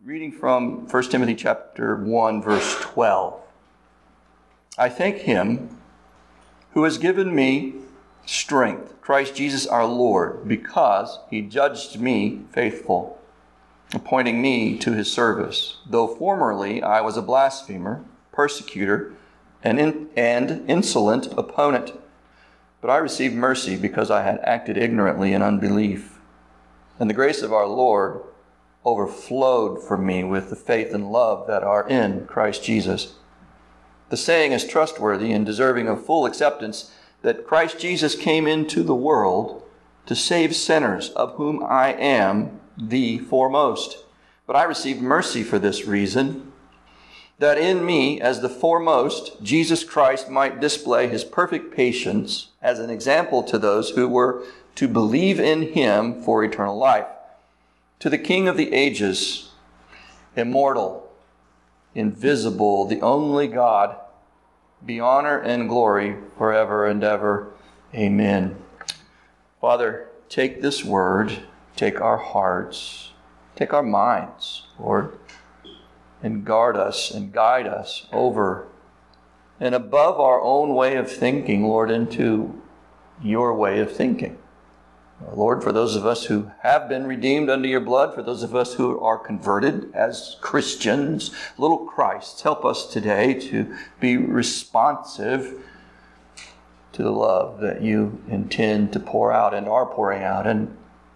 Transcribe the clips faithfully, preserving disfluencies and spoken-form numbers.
Reading from First Timothy chapter one, verse twelve. I thank him who has given me strength, Christ Jesus our Lord, because he judged me faithful, appointing me to his service. Though formerly I was a blasphemer, persecutor, and, in, and insolent opponent, but I received mercy because I had acted ignorantly in unbelief. And the grace of our Lord overflowed for me with the faith and love that are in Christ Jesus. The saying is trustworthy and deserving of full acceptance that Christ Jesus came into the world to save sinners, of whom I am the foremost. But I received mercy for this reason, that in me, as the foremost, Jesus Christ might display his perfect patience as an example to those who were to believe in him for eternal life. To the King of the ages, immortal, invisible, the only God, be honor and glory forever and ever. Amen. Father, take this word, take our hearts, take our minds, Lord, and guard us and guide us over and above our own way of thinking, Lord, into your way of thinking. Lord, for those of us who have been redeemed under your blood, for those of us who are converted as Christians, little Christs, help us today to be responsive to the love that you intend to pour out and are pouring out and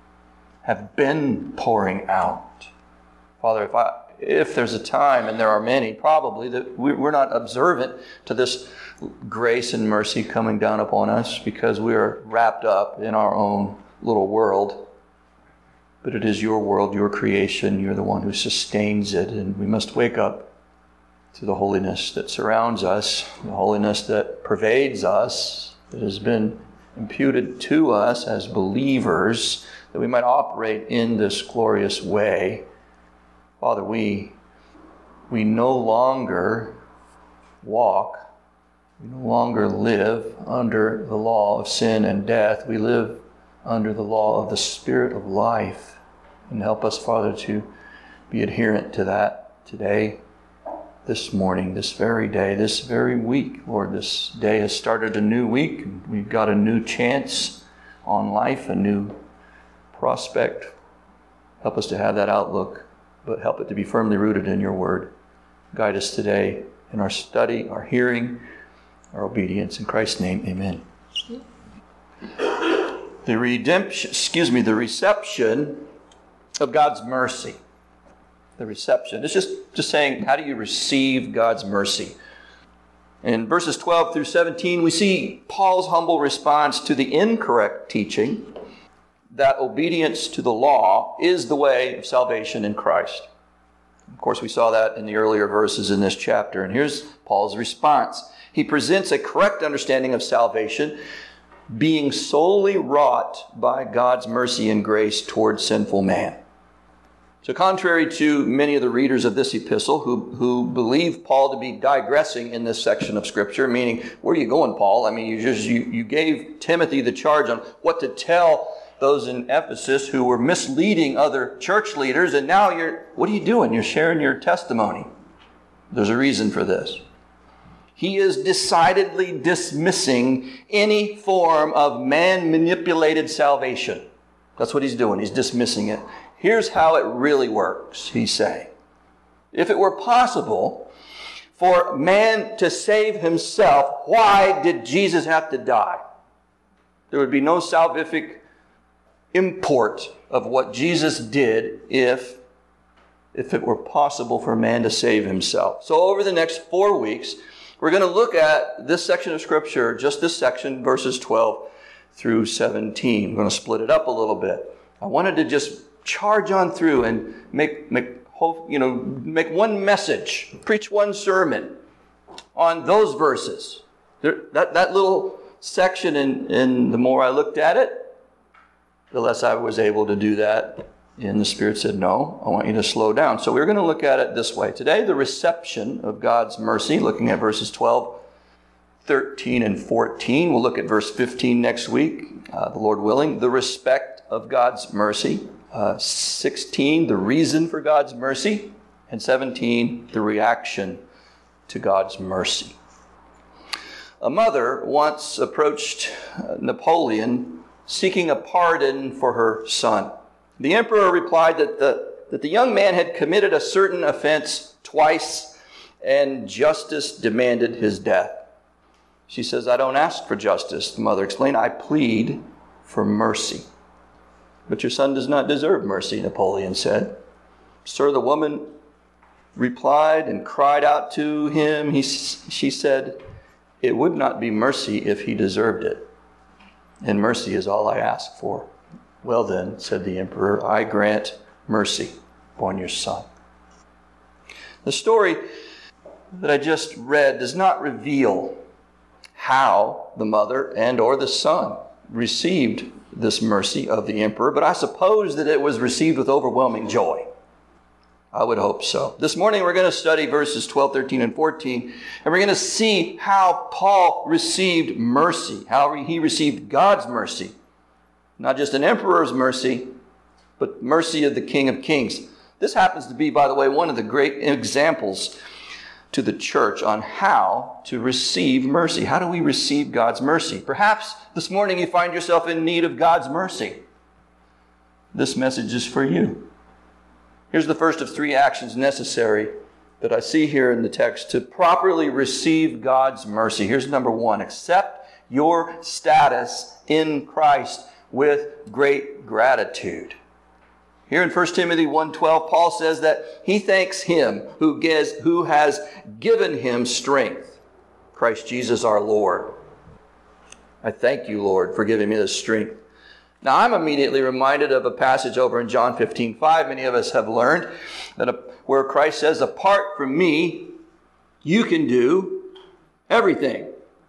have been pouring out. Father, if I, if there's a time, and there are many probably, that we're not observant to this grace and mercy coming down upon us because we are wrapped up in our own little world, but it is your world, your creation. You're the one who sustains it, and we must wake up to the holiness that surrounds us, the holiness that pervades us, that has been imputed to us as believers, that we might operate in this glorious way. Father, we we no longer walk, we no longer live under the law of sin and death. We live under the law of the Spirit of life. And help us, Father, to be adherent to that today, this morning, this very day, this very week. Lord, this day has started a new week. And we've got a new chance on life, a new prospect. Help us to have that outlook, but help it to be firmly rooted in your word. Guide us today in our study, our hearing, our obedience. In Christ's name, amen. The redemption, excuse me, the reception of God's mercy. The reception. It's just, just saying, how do you receive God's mercy? In verses twelve through seventeen, we see Paul's humble response to the incorrect teaching that obedience to the law is the way of salvation in Christ. Of course, we saw that in the earlier verses in this chapter. And here's Paul's response. He presents a correct understanding of salvation being solely wrought by God's mercy and grace towards sinful man. So contrary to many of the readers of this epistle who, who believe Paul to be digressing in this section of Scripture, meaning, where are you going, Paul? I mean, you just you, you gave Timothy the charge on what to tell those in Ephesus who were misleading other church leaders, and now you're, what are you doing? You're sharing your testimony. There's a reason for this. He is decidedly dismissing any form of man-manipulated salvation. That's what he's doing. He's dismissing it. Here's how it really works, he's saying. If it were possible for man to save himself, why did Jesus have to die? There would be no salvific import of what Jesus did if, if it were possible for man to save himself. So over the next four weeks, we're going to look at this section of Scripture, just this section, verses twelve through seventeen. We're going to split it up a little bit. I wanted to just charge on through and make, make, you know, make one message, preach one sermon on those verses. There, that, that little section, and, and the more I looked at it, the less I was able to do that. And the Spirit said, no, I want you to slow down. So we're going to look at it this way. Today, the reception of God's mercy, looking at verses twelve, thirteen, and fourteen. We'll look at verse fifteen next week, uh, the Lord willing. The respect of God's mercy. Uh, sixteen, the reason for God's mercy. And seventeen, the reaction to God's mercy. A mother once approached Napoleon seeking a pardon for her son. The emperor replied that the, that the young man had committed a certain offense twice and justice demanded his death. She says, "I don't ask for justice," the mother explained. "I plead for mercy." "But your son does not deserve mercy," Napoleon said. "Sir," the woman replied and cried out to him. He, she said, "It would not be mercy if he deserved it. And mercy is all I ask for." "Well then," said the emperor, "I grant mercy upon your son." The story that I just read does not reveal how the mother and or the son received this mercy of the emperor, but I suppose that it was received with overwhelming joy. I would hope so. This morning we're going to study verses twelve, thirteen, and fourteen, and we're going to see how Paul received mercy, how he received God's mercy. Not just an emperor's mercy, but mercy of the King of Kings. This happens to be, by the way, one of the great examples to the church on how to receive mercy. How do we receive God's mercy? Perhaps this morning you find yourself in need of God's mercy. This message is for you. Here's the first of three actions necessary that I see here in the text to properly receive God's mercy. Here's number one. Accept your status in Christ with great gratitude. Here in First Timothy one twelve, Paul says that he thanks him who, gives, who has given him strength, Christ Jesus our Lord. I thank you, Lord, for giving me this strength. Now, I'm immediately reminded of a passage over in John fifteen five. Many of us have learned that a, where Christ says, "Apart from me, you can do everything."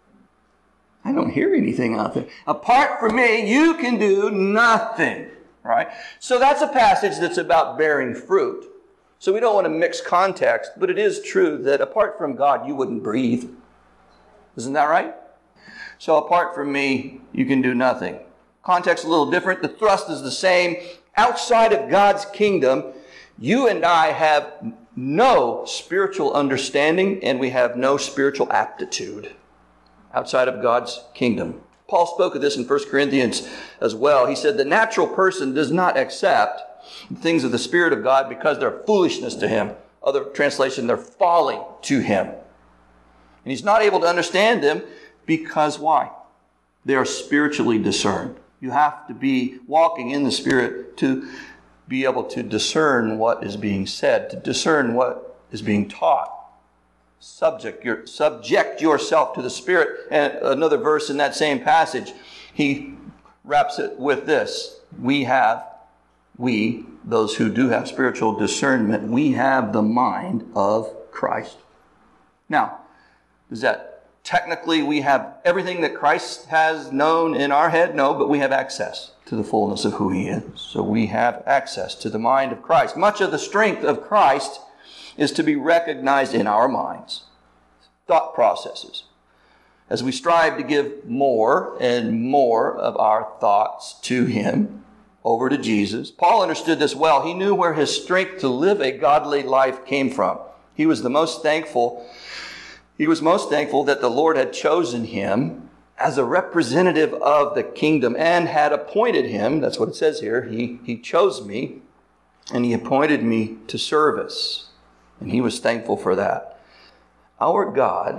I don't hear anything out there. Apart from me, you can do nothing. Right? So that's a passage that's about bearing fruit. So we don't want to mix context, but it is true that apart from God, you wouldn't breathe. Isn't that right? So apart from me, you can do nothing. Context a little different. The thrust is the same. Outside of God's kingdom, you and I have no spiritual understanding and we have no spiritual aptitude outside of God's kingdom. Paul spoke of this in First Corinthians as well. He said the natural person does not accept the things of the Spirit of God because they're foolishness to him. Other translation, they're folly to him. And he's not able to understand them because why? They are spiritually discerned. You have to be walking in the Spirit to be able to discern what is being said, to discern what is being taught. Subject, your, subject yourself to the Spirit. And another verse in that same passage, he wraps it with this. We have, we, those who do have spiritual discernment, we have the mind of Christ. Now, does that technically we have everything that Christ has known in our head? No, but we have access to the fullness of who he is. So we have access to the mind of Christ. Much of the strength of Christ is to be recognized in our minds, thought processes. As we strive to give more and more of our thoughts to him, over to Jesus. Paul understood this well. He knew where his strength to live a godly life came from. He was the most thankful. He was most thankful that the Lord had chosen him as a representative of the kingdom and had appointed him. That's what it says here. He, he chose me and he appointed me to service. And he was thankful for that. Our God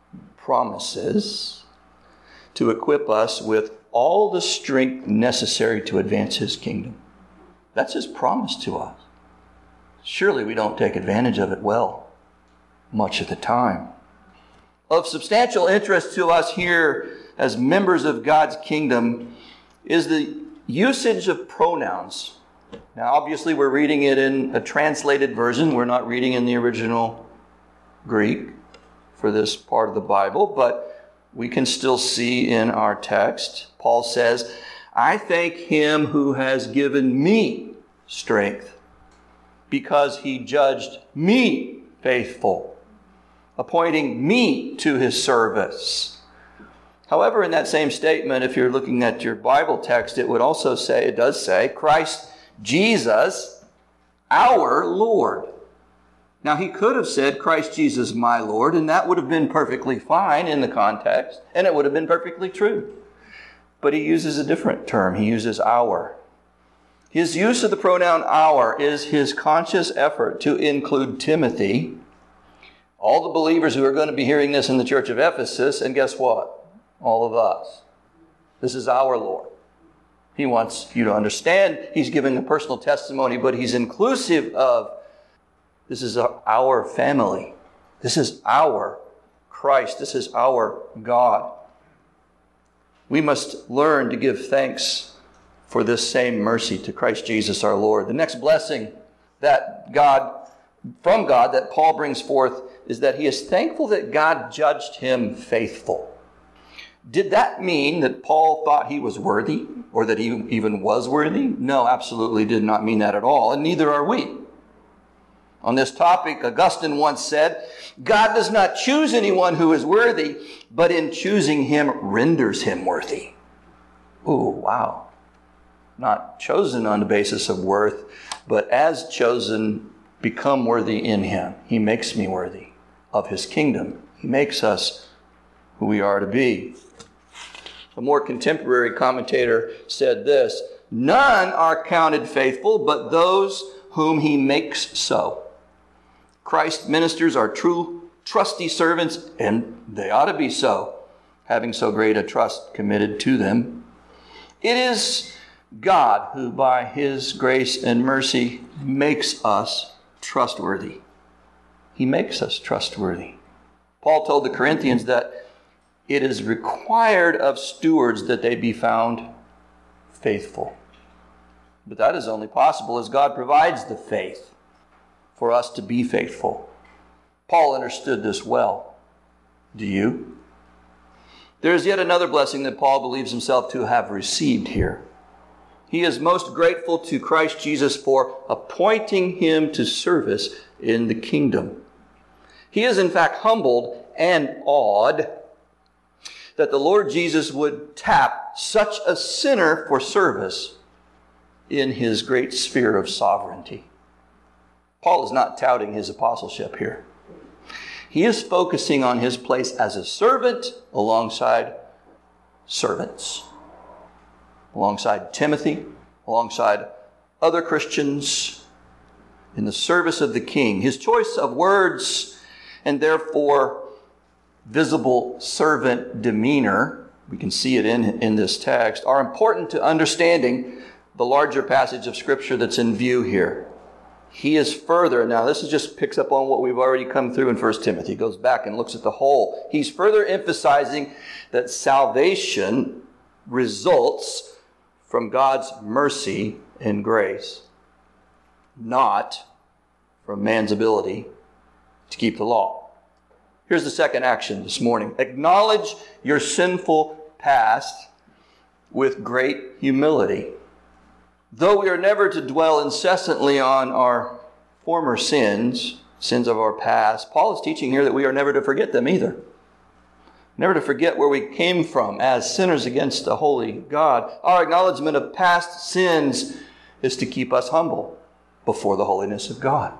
promises to equip us with all the strength necessary to advance his kingdom. That's his promise to us. Surely we don't take advantage of it well much of the time. Of substantial interest to us here as members of God's kingdom is the usage of pronouns. Now, obviously, we're reading it in a translated version. We're not reading in the original Greek for this part of the Bible, but we can still see in our text, Paul says, I thank him who has given me strength because he judged me faithful, appointing me to his service. However, in that same statement, if you're looking at your Bible text, it would also say, it does say, Christ Jesus, our Lord. Now, he could have said, Christ Jesus, my Lord, and that would have been perfectly fine in the context, and it would have been perfectly true. But he uses a different term. He uses our. His use of the pronoun our is his conscious effort to include Timothy, all the believers who are going to be hearing this in the church of Ephesus, and guess what? All of us. This is our Lord. He wants you to understand he's giving a personal testimony, but he's inclusive of this is our family. This is our Christ. This is our God. We must learn to give thanks for this same mercy to Christ Jesus our Lord. The next blessing that God, from God that Paul brings forth is that he is thankful that God judged him faithful. Did that mean that Paul thought he was worthy or that he even was worthy? No, absolutely did not mean that at all, and neither are we. On this topic, Augustine once said, God does not choose anyone who is worthy, but in choosing him renders him worthy. Ooh, wow. Not chosen on the basis of worth, but as chosen, become worthy in him. He makes me worthy of his kingdom. He makes us who we are to be. A more contemporary commentator said this, none are counted faithful, but those whom he makes so. Christ's ministers are true, trusty servants, and they ought to be so, having so great a trust committed to them. It is God who, by his grace and mercy, makes us trustworthy. He makes us trustworthy. Paul told the Corinthians that it is required of stewards that they be found faithful. But that is only possible as God provides the faith for us to be faithful. Paul understood this well. Do you? There is yet another blessing that Paul believes himself to have received here. He is most grateful to Christ Jesus for appointing him to service in the kingdom. He is in fact humbled and awed that the Lord Jesus would tap such a sinner for service in his great sphere of sovereignty. Paul is not touting his apostleship here. He is focusing on his place as a servant alongside servants, alongside Timothy, alongside other Christians in the service of the King. His choice of words and therefore visible servant demeanor, we can see it in, in this text, are important to understanding the larger passage of Scripture that's in view here. He is further, now this is just picks up on what we've already come through in First Timothy. He goes back and looks at the whole. He's further emphasizing that salvation results from God's mercy and grace, not from man's ability to keep the law. Here's the second action this morning. Acknowledge your sinful past with great humility. Though we are never to dwell incessantly on our former sins, sins of our past, Paul is teaching here that we are never to forget them either. Never to forget where we came from as sinners against a holy God. Our acknowledgement of past sins is to keep us humble before the holiness of God.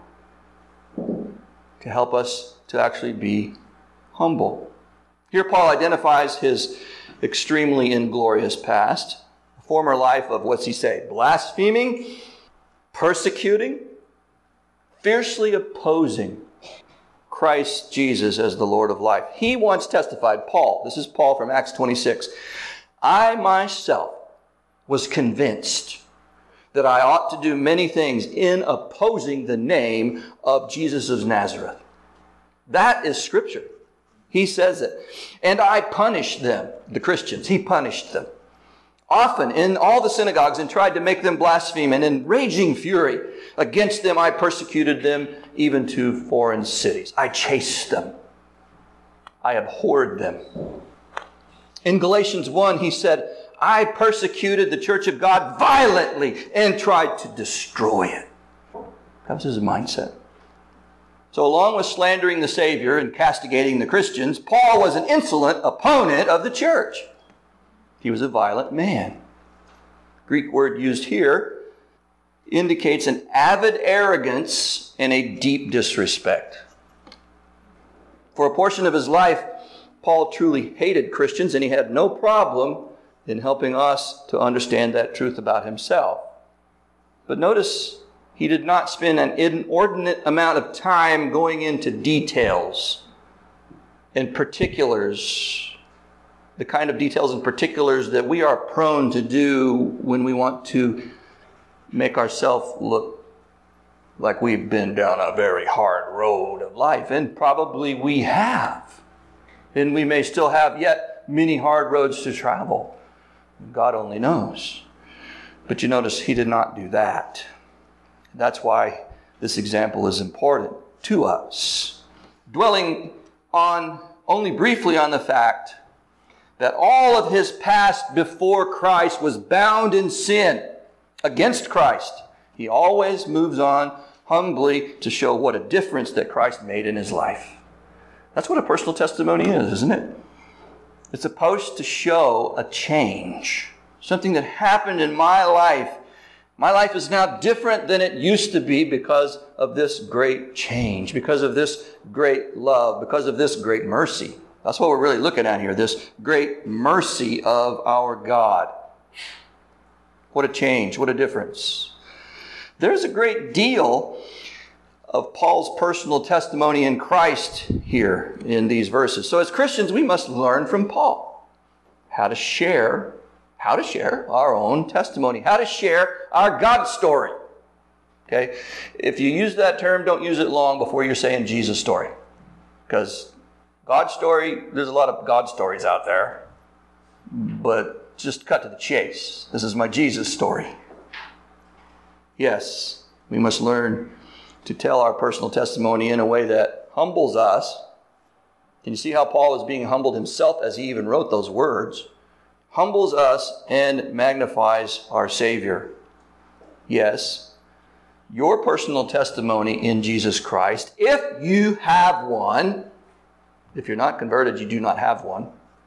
To help us to actually be humble. Here Paul identifies his extremely inglorious past. Former life of, what's he say, blaspheming, persecuting, fiercely opposing Christ Jesus as the Lord of life. He once testified, Paul, this is Paul from Acts twenty-six, I myself was convinced that I ought to do many things in opposing the name of Jesus of Nazareth. That is Scripture. He says it. And I punished them, the Christians. He punished them. Often in all the synagogues and tried to make them blaspheme, and in raging fury against them I persecuted them even to foreign cities. I chased them. I abhorred them. In Galatians one he said, I persecuted the church of God violently and tried to destroy it. That was his mindset. So along with slandering the Savior and castigating the Christians, Paul was an insolent opponent of the church. He was a violent man. Greek word used here indicates an avid arrogance and a deep disrespect. For a portion of his life, Paul truly hated Christians, and he had no problem in helping us to understand that truth about himself. But notice he did not spend an inordinate amount of time going into details and particulars, the kind of details and particulars that we are prone to do when we want to make ourselves look like we've been down a very hard road of life. And probably we have. And we may still have yet many hard roads to travel. God only knows. But you notice he did not do that. That's why this example is important to us. Dwelling on only briefly on the fact that all of his past before Christ was bound in sin against Christ, he always moves on humbly to show what a difference that Christ made in his life. That's what a personal testimony is, isn't it? It's supposed to show a change, something that happened in my life. My life is now different than it used to be because of this great change, because of this great love, because of this great mercy. That's what we're really looking at here, this great mercy of our God. What a change, what a difference. There's a great deal of Paul's personal testimony in Christ here in these verses. So as Christians, we must learn from Paul how to share, how to share our own testimony, how to share our God story. Okay? If you use that term, don't use it long before you're saying Jesus story. Because God story, there's a lot of God stories out there. But just cut to the chase. This is my Jesus story. Yes, we must learn to tell our personal testimony in a way that humbles us. Can you see how Paul is being humbled himself as he even wrote those words? Humbles us and magnifies our Savior. Yes, your personal testimony in Jesus Christ, if you have one, if you're not converted, you do not have one.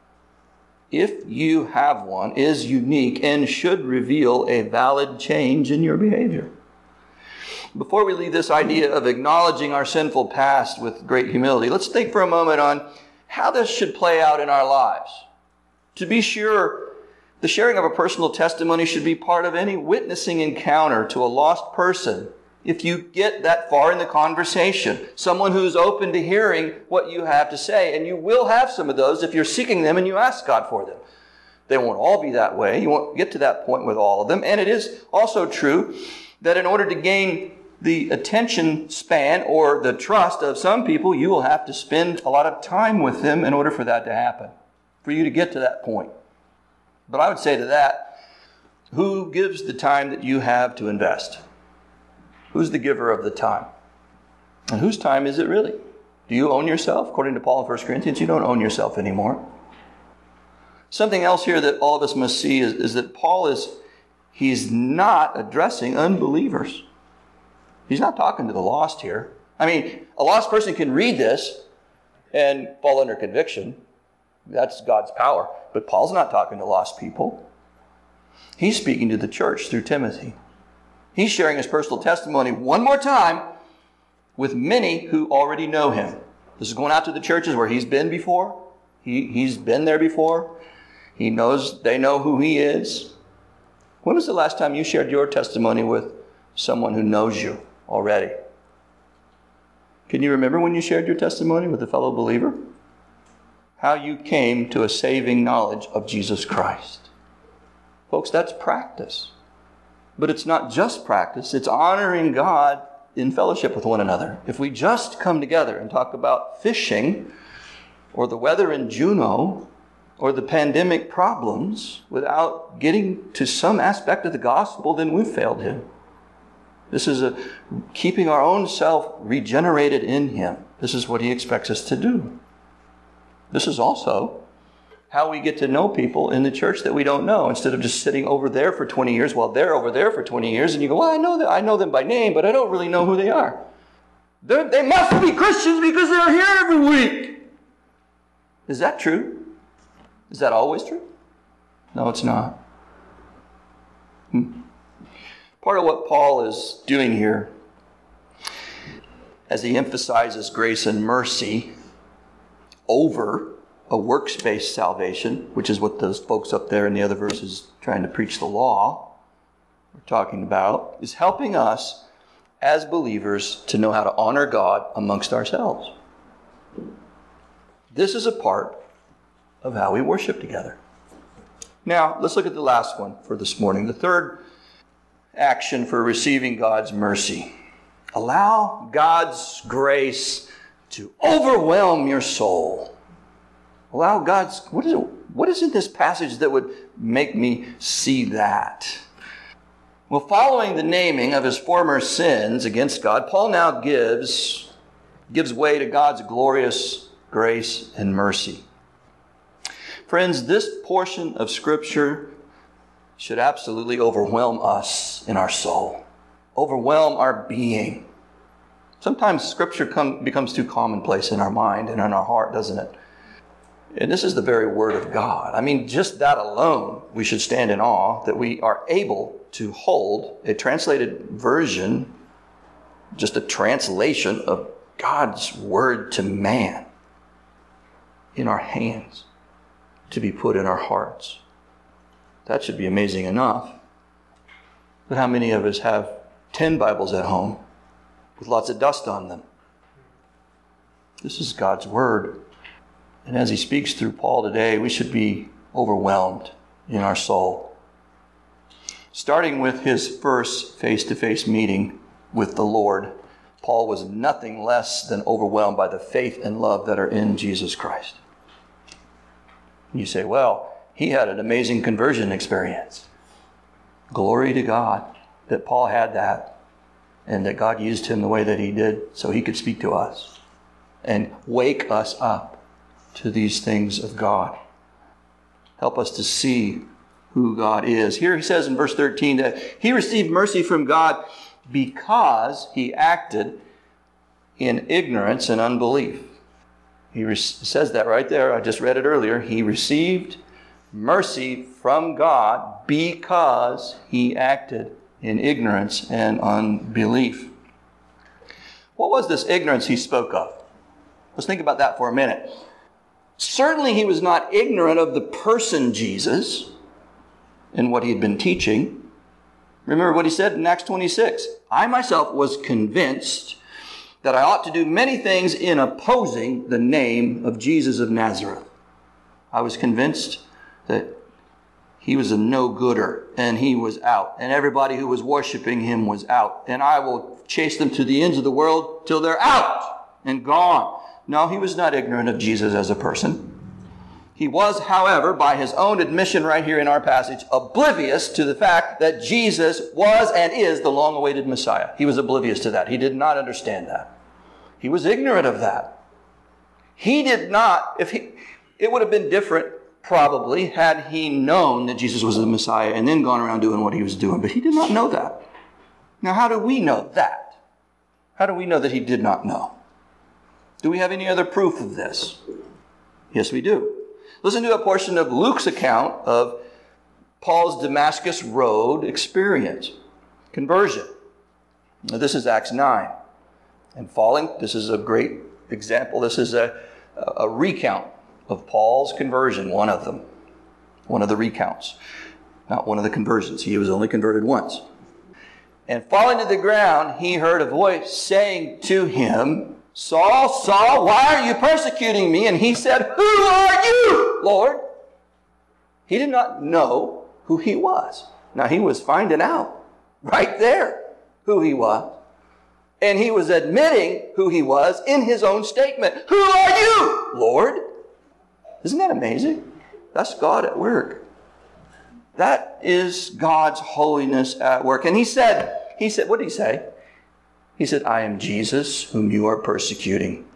If you have one, is unique and should reveal a valid change in your behavior. Before we leave this idea of acknowledging our sinful past with great humility, let's think for a moment on how this should play out in our lives. To be sure, the sharing of a personal testimony should be part of any witnessing encounter to a lost person. If you get that far in the conversation, someone who's open to hearing what you have to say, and you will have some of those if you're seeking them and you ask God for them. They won't all be that way. You won't get to that point with all of them. And it is also true that in order to gain the attention span or the trust of some people, you will have to spend a lot of time with them in order for that to happen, for you to get to that point. But I would say to that, who gives the time that you have to invest? Who's the giver of the time? And whose time is it really? Do you own yourself? According to Paul in First Corinthians, you don't own yourself anymore. Something else here that all of us must see is, is that Paul is, he's not addressing unbelievers. He's not talking to the lost here. I mean, a lost person can read this and fall under conviction. That's God's power. But Paul's not talking to lost people. He's speaking to the church through Timothy. He's sharing his personal testimony one more time with many who already know him. This is going out to the churches where he's been before. He, he's been there before. He knows, they know who he is. When was the last time you shared your testimony with someone who knows you already? Can you remember when you shared your testimony with a fellow believer? How you came to a saving knowledge of Jesus Christ. Folks, that's practice. But it's not just practice. It's honoring God in fellowship with one another. If we just come together and talk about fishing or the weather in Juneau or the pandemic problems without getting to some aspect of the gospel, then we've failed him. This is a keeping our own self regenerated in him. This is what he expects us to do. This is also how we get to know people in the church that we don't know, instead of just sitting over there for twenty years while they're over there for twenty years, and you go, well, I know that I know them by name, but I don't really know who they are. They're, they must be Christians because they're here every week. Is that true? Is that always true? No, it's not. Hmm. Part of what Paul is doing here, as he emphasizes grace and mercy over a works-based salvation, which is what those folks up there in the other verses trying to preach the law we're talking about, is helping us as believers to know how to honor God amongst ourselves. This is a part of how we worship together. Now, let's look at the last one for this morning. The third action for receiving God's mercy. Allow God's grace to overwhelm your soul. Allow God's, what is it, what is in this passage that would make me see that? Well, following the naming of his former sins against God, Paul now gives, gives way to God's glorious grace and mercy. Friends, this portion of Scripture should absolutely overwhelm us in our soul, overwhelm our being. Sometimes Scripture come, becomes too commonplace in our mind and in our heart, doesn't it? And this is the very Word of God. I mean, just that alone, we should stand in awe that we are able to hold a translated version, just a translation of God's Word to man in our hands to be put in our hearts. That should be amazing enough. But how many of us have ten Bibles at home with lots of dust on them? This is God's Word. And as he speaks through Paul today, we should be overwhelmed in our soul. Starting with his first face-to-face meeting with the Lord, Paul was nothing less than overwhelmed by the faith and love that are in Jesus Christ. You say, well, he had an amazing conversion experience. Glory to God that Paul had that and that God used him the way that he did so he could speak to us and wake us up to these things of God. Help us to see who God is. Here he says in verse thirteen that he received mercy from God because he acted in ignorance and unbelief. He re- says that right there. I just read it earlier. He received mercy from God because he acted in ignorance and unbelief. What was this ignorance he spoke of? Let's think about that for a minute. Certainly he was not ignorant of the person Jesus and what he had been teaching. Remember what he said in Acts twenty-six. I myself was convinced that I ought to do many things in opposing the name of Jesus of Nazareth. I was convinced that he was a no-gooder and he was out. And everybody who was worshiping him was out. And I will chase them to the ends of the world till they're out and gone. No, he was not ignorant of Jesus as a person. He was, however, by his own admission right here in our passage, oblivious to the fact that Jesus was and is the long-awaited Messiah. He was oblivious to that. He did not understand that. He was ignorant of that. He did not, if he, it would have been different probably had he known that Jesus was the Messiah and then gone around doing what he was doing. But he did not know that. Now, how do we know that? How do we know that he did not know? Do we have any other proof of this? Yes, we do. Listen to a portion of Luke's account of Paul's Damascus Road experience. Conversion. Now, this is Acts nine. And falling, this is a great example. This is a, a recount of Paul's conversion, one of them. One of the recounts. Not one of the conversions. He was only converted once. And falling to the ground, he heard a voice saying to him, Saul, Saul, why are you persecuting me? And he said, who are you, Lord? He did not know who he was. Now, he was finding out right there who he was. And he was admitting who he was in his own statement. Who are you, Lord? Isn't that amazing? That's God at work. That is God's holiness at work. And he said, he said, what did he say? He said, I am Jesus whom you are persecuting.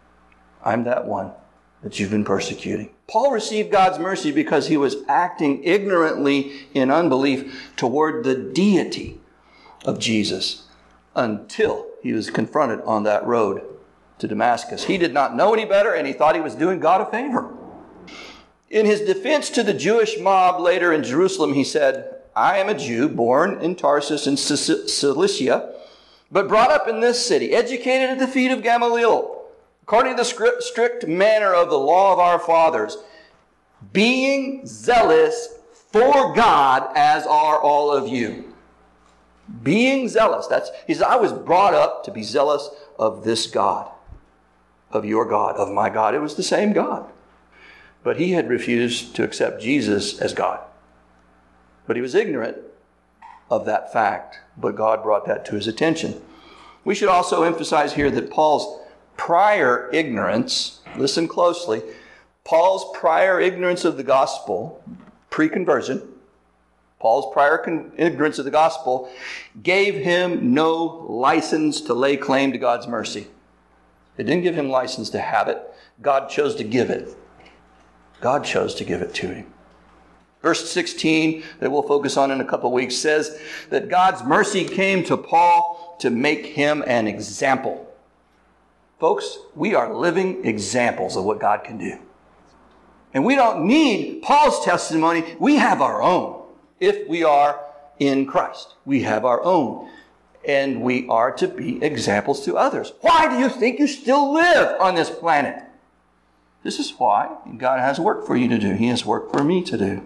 I'm that one that you've been persecuting. Paul received God's mercy because he was acting ignorantly in unbelief toward the deity of Jesus until he was confronted on that road to Damascus. He did not know any better, and he thought he was doing God a favor. In his defense to the Jewish mob later in Jerusalem, he said, I am a Jew, born in Tarsus in Cilicia, but brought up in this city, educated at the feet of Gamaliel, according to the strict manner of the law of our fathers, being zealous for God, as are all of you. Being zealous. That's, he says, I was brought up to be zealous of this God, of your God, of my God. It was the same God. But he had refused to accept Jesus as God. But he was ignorant of that fact. But God brought that to his attention. We should also emphasize here that Paul's prior ignorance, listen closely, Paul's prior ignorance of the gospel, pre-conversion, Paul's prior con- ignorance of the gospel gave him no license to lay claim to God's mercy. It didn't give him license to have it. God chose to give it. God chose to give it to him. Verse sixteen, that we'll focus on in a couple of weeks, says that God's mercy came to Paul to make him an example. Folks, we are living examples of what God can do. And we don't need Paul's testimony. We have our own. If we are in Christ, we have our own. And we are to be examples to others. Why do you think you still live on this planet? This is why God has work for you to do. He has work for me to do.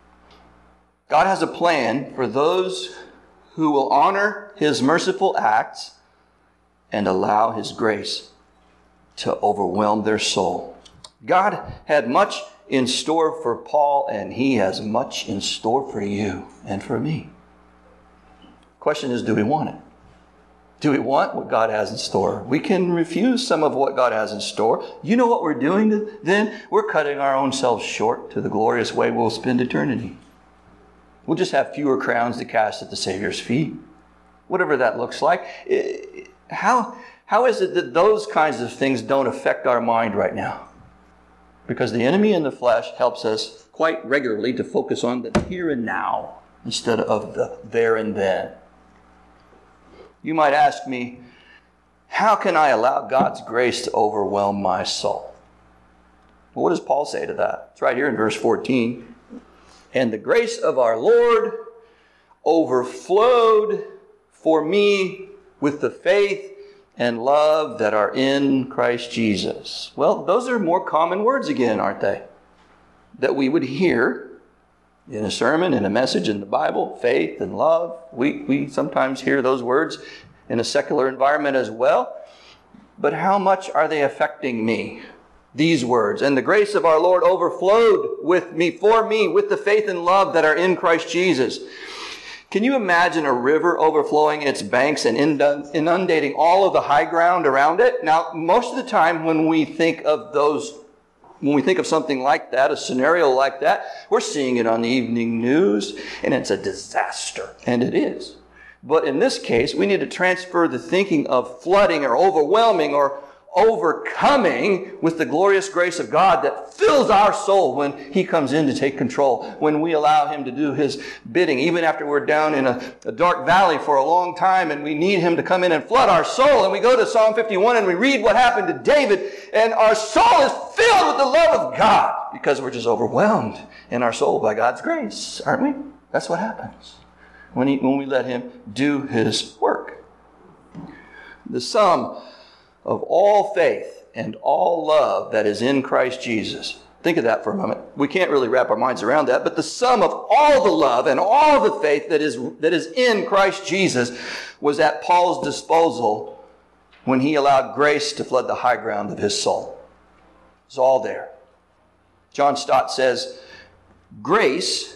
God has a plan for those who will honor his merciful acts and allow his grace to overwhelm their soul. God had much in store for Paul, and he has much in store for you and for me. Question is, do we want it? Do we want what God has in store? We can refuse some of what God has in store. You know what we're doing then? We're cutting our own selves short to the glorious way we'll spend eternity. We'll just have fewer crowns to cast at the Savior's feet. Whatever that looks like. How, how is it that those kinds of things don't affect our mind right now? Because the enemy in the flesh helps us quite regularly to focus on the here and now instead of the there and then. You might ask me, how can I allow God's grace to overwhelm my soul? Well, what does Paul say to that? It's right here in verse fourteen. And the grace of our Lord overflowed for me with the faith and love that are in Christ Jesus. Well, those are more common words again, aren't they? That we would hear in a sermon, in a message in the Bible, faith and love. We, we sometimes hear those words in a secular environment as well. But how much are they affecting me? These words, and the grace of our Lord overflowed with me, for me, with the faith and love that are in Christ Jesus. Can you imagine a river overflowing its banks and inundating all of the high ground around it? Now, most of the time when we think of those, when we think of something like that, a scenario like that, we're seeing it on the evening news, and it's a disaster. And it is. But in this case, we need to transfer the thinking of flooding or overwhelming or overcoming with the glorious grace of God that fills our soul when he comes in to take control, when we allow him to do his bidding, even after we're down in a, a dark valley for a long time and we need him to come in and flood our soul. And we go to Psalm fifty-one and we read what happened to David, and our soul is filled with the love of God because we're just overwhelmed in our soul by God's grace, aren't we? That's what happens when, he, when we let him do his work. The sum of all faith and all love that is in Christ Jesus. Think of that for a moment. We can't really wrap our minds around that, but the sum of all the love and all the faith that is, that is in Christ Jesus was at Paul's disposal when he allowed grace to flood the high ground of his soul. It's all there. John Stott says, grace,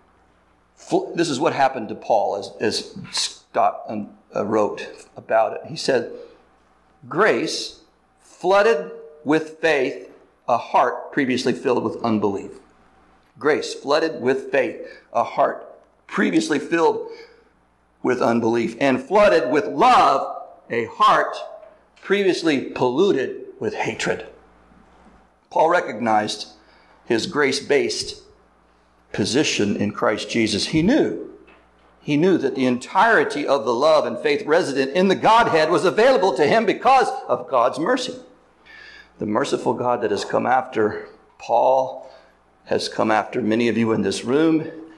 this is what happened to Paul as, as Stott wrote about it. He said, grace flooded with faith a heart previously filled with unbelief. Grace flooded with faith a heart previously filled with unbelief, and flooded with love a heart previously polluted with hatred. Paul recognized his grace-based position in Christ Jesus. He knew He knew that the entirety of the love and faith resident in the Godhead was available to him because of God's mercy. The merciful God that has come after Paul has come after many of you in this room,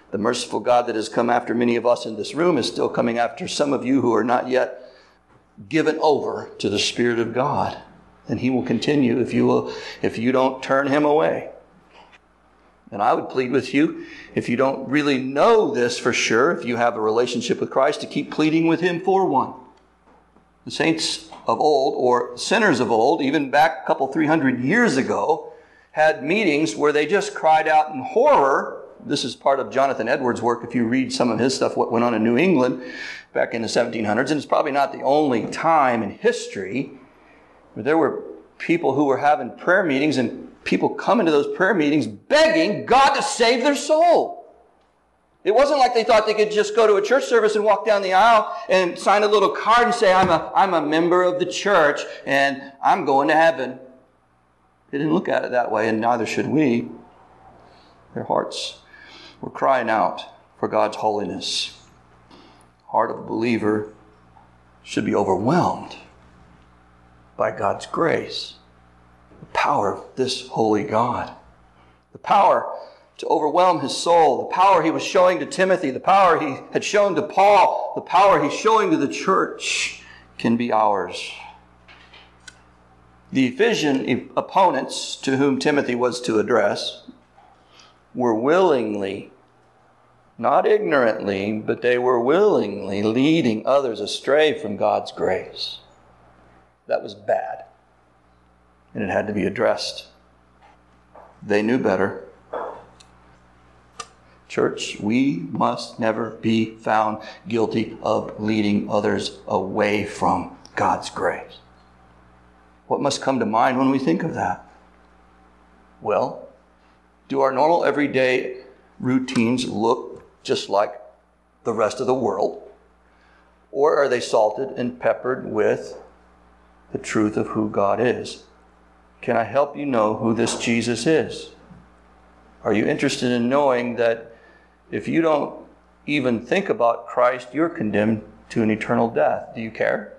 The merciful God that has come after many of us in this room is still coming after some of you who are not yet given over to the Spirit of God. And He will continue if you will, if you don't turn Him away. And I would plead with you, if you don't really know this for sure, if you have a relationship with Christ, to keep pleading with Him for one. The saints of old, or sinners of old, even back a couple, three hundred years ago, had meetings where they just cried out in horror. This is part of Jonathan Edwards' work. If you read some of his stuff, what went on in New England back in the seventeen hundreds, and it's probably not the only time in history where there were people who were having prayer meetings and people come into those prayer meetings begging God to save their soul. It wasn't like they thought they could just go to a church service and walk down the aisle and sign a little card and say, I'm a, I'm a member of the church and I'm going to heaven. They didn't look at it that way, and neither should we. Their hearts were crying out for God's holiness. The heart of a believer should be overwhelmed by God's grace. The power of this holy God. The power to overwhelm his soul. The power he was showing to Timothy. The power he had shown to Paul. The power he's showing to the church can be ours. The Ephesian opponents to whom Timothy was to address were willingly, not ignorantly, but they were willingly leading others astray from God's grace. That was bad. And it had to be addressed. They knew better. Church, we must never be found guilty of leading others away from God's grace. What must come to mind when we think of that? Well, do our normal everyday routines look just like the rest of the world? Or are they salted and peppered with the truth of who God is? Can I help you know who this Jesus is? Are you interested in knowing that if you don't even think about Christ, you're condemned to an eternal death? Do you care?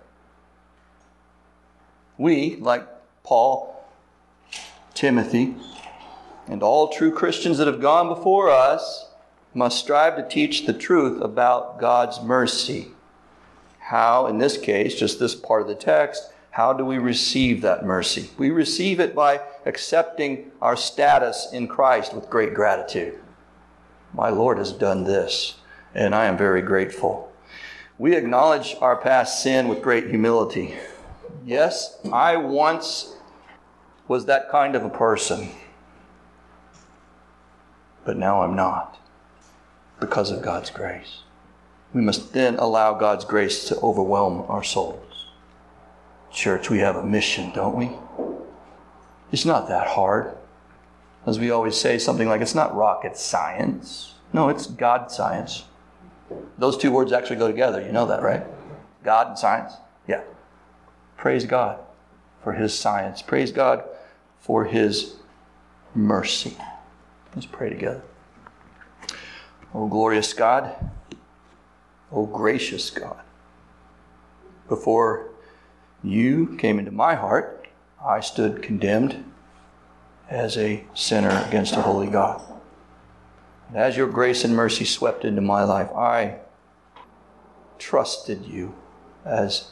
We, like Paul, Timothy, and all true Christians that have gone before us, must strive to teach the truth about God's mercy. How, in this case, just this part of the text, how do we receive that mercy? We receive it by accepting our status in Christ with great gratitude. My Lord has done this, and I am very grateful. We acknowledge our past sin with great humility. Yes, I once was that kind of a person, but now I'm not, because of God's grace. We must then allow God's grace to overwhelm our souls. Church, we have a mission, don't we? It's not that hard. As we always say, something like, it's not rocket science. No, it's God science. Those two words actually go together. You know that, right? God and science. Yeah. Praise God for His science. Praise God for His mercy. Let's pray together. Oh, glorious God. Oh, gracious God. Before You came into my heart, I stood condemned as a sinner against a holy God. And as Your grace and mercy swept into my life, I trusted You as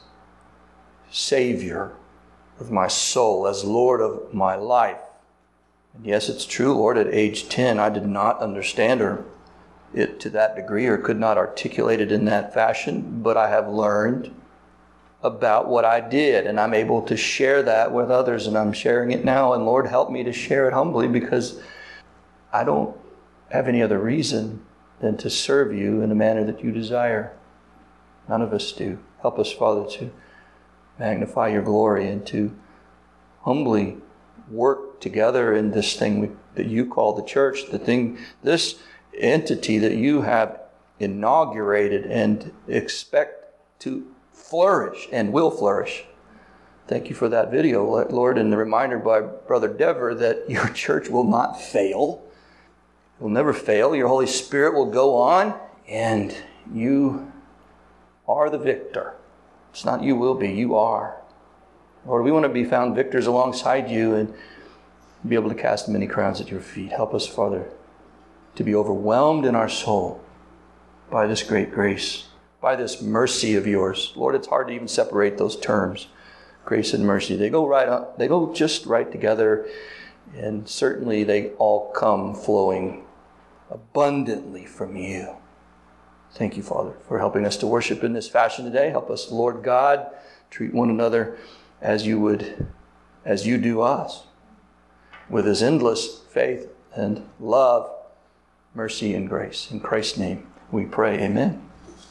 Savior of my soul, as Lord of my life. And yes, it's true, Lord, at age ten, I did not understand or it to that degree or could not articulate it in that fashion, but I have learned about what I did, and I'm able to share that with others, and I'm sharing it now. And Lord, help me to share it humbly, because I don't have any other reason than to serve You in the manner that You desire. None of us do. Help us, Father, to magnify Your glory and to humbly work together in this thing we, that You call the church, the thing, this entity that You have inaugurated and expect to flourish and will flourish. Thank You for that video, Lord, and the reminder by Brother Dever that Your church will not fail. It will never fail. Your Holy Spirit will go on, and You are the victor. It's not You will be, You are. Lord, we want to be found victors alongside You and be able to cast many crowns at Your feet. Help us, Father, to be overwhelmed in our soul by this great grace, by this mercy of yours. Lord, it's hard to even separate those terms, grace and mercy. They go right on, they go just right together, and certainly they all come flowing abundantly from you. Thank you, Father, for helping us to worship in this fashion today. Help us, Lord God, treat one another as you would, as you do us, with his endless faith and love, mercy and grace. In Christ's name we pray, amen.